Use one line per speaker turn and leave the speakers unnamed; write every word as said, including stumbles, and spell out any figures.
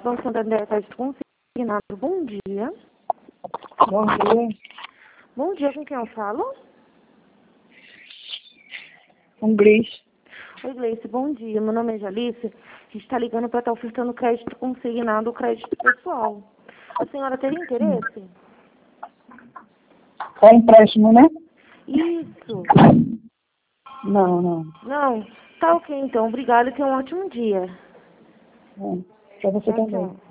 Banco Santander está consignado. Bom dia.
Bom dia.
Bom dia, com quem eu falo?
Um Gleice.
Oi, Gleice, bom dia. Meu nome é Jalice. A gente está ligando para estar ofertando crédito consignado, crédito pessoal. A senhora teria interesse?
É empréstimo, né?
Isso.
Não, não.
Não? Tá ok, então. Obrigada e tenha um ótimo dia.
É. Pra você
Tchau,
também.
tchau.